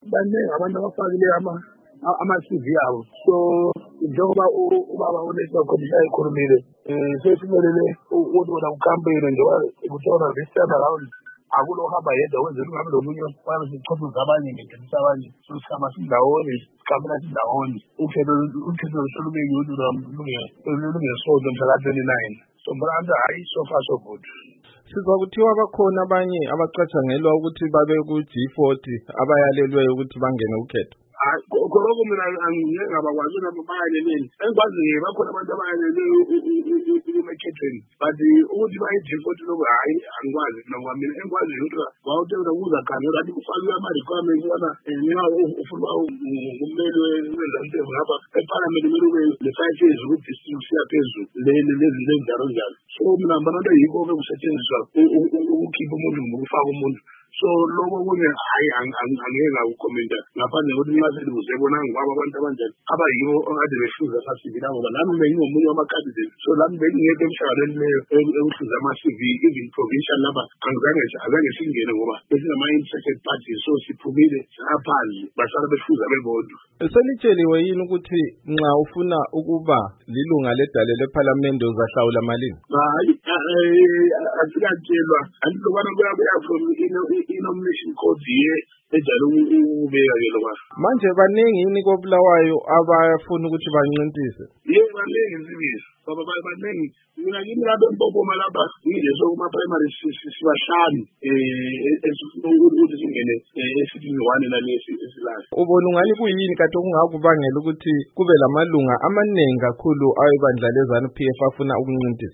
baningi abantu abafakile ama-CV abo. So njengoba ubaba uNelson Khomisa ekhulumile, sesimelele ukuthi wena ucampaign njengoba kuthiwa this time around akulohamba yedwa wenzela ungabe lomunye wabe sichothoza abanye ngenisa abanye. So sihamba sindawonye, siqabela sindawonye. Ukhetho lusolube youth lungesonto mhla ka-29. So manje hayi, so far so good. Sizwa kuthiwa bakhona abanye abacatshangelwa ukuthi babe ku-G40 abayalelweyo ukuthi bangene ukhetho. Khonoko mina angeke ngabakwazi nabo bayaleleni. Engikwazi bakhona abantu abayalelwe ekukhethweni, but ukuthi bayi-G40 lokho hayi angikwazi mina. Mina engikwazi ukuthi wawuthenga kuzakhangela ukuthi kufakiwe ama-requirements ubana mina ufuna ummeli wezantevu ngapha eParliament kumele ube le-5 years ukuthi siya phezulu lezinto ezinjalo njalo. So mina ngibona into yikho-ke kusetshenziswa ukukhipha umuntu ngokufaka umuntu. So lokho kunye hayi angeke ngakukhomenta ngaphandle kokuthi nxa selibuzebona ngibaba abantu abanjani abayibo okade behluza ama-CV la, ngoba nami bengingomunye wama-candidate. So lami bengingekho emhlanganweni leyo ekuhluza ama-CV, even provincial lapha azange singene ngoba besinama-interested parties. So siphumile saphandle basala behluza bebodwa. Selitsheliwe yini ukuthi nxa ufuna ukuba lilunga ledale lephalamende uzahlawula malini? Hayi, asikatshelwa andilokwana kuyabuya from i-nomination code ejalo ukubeka ke lokwa. Manje baningi yini koBulawayo abafuna ukuthi bancintise? Yebo, baningi Nsibisi. Baba baningi. Mina kimi lapha eMpophoma lapha ngije kuma-primary sibahlanu esifuna ukuthi singene esithini 1 nalesi esilayo. Ubona ungani kuyini kade okungakubangela ukuthi kube lamalunga amaningi kakhulu ayebandla leZANU-PF afuna ukuncintisa?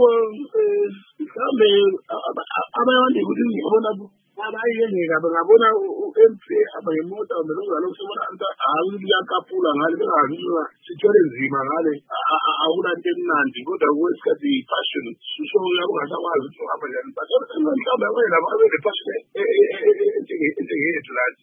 Mhlawumbe abantu ukuthi ngibona abayengeka bengabona u-MP abangemota belozalo sebona liyakapula ngale bengaziwa sithwele nzima ngale akulanto emnandi kodwa kwesikhathi i-passion so yabo ngasakwazi ukuthi uhamba njani but mhlawumbe abanye labo abe ne-passion enjengeyethu lana.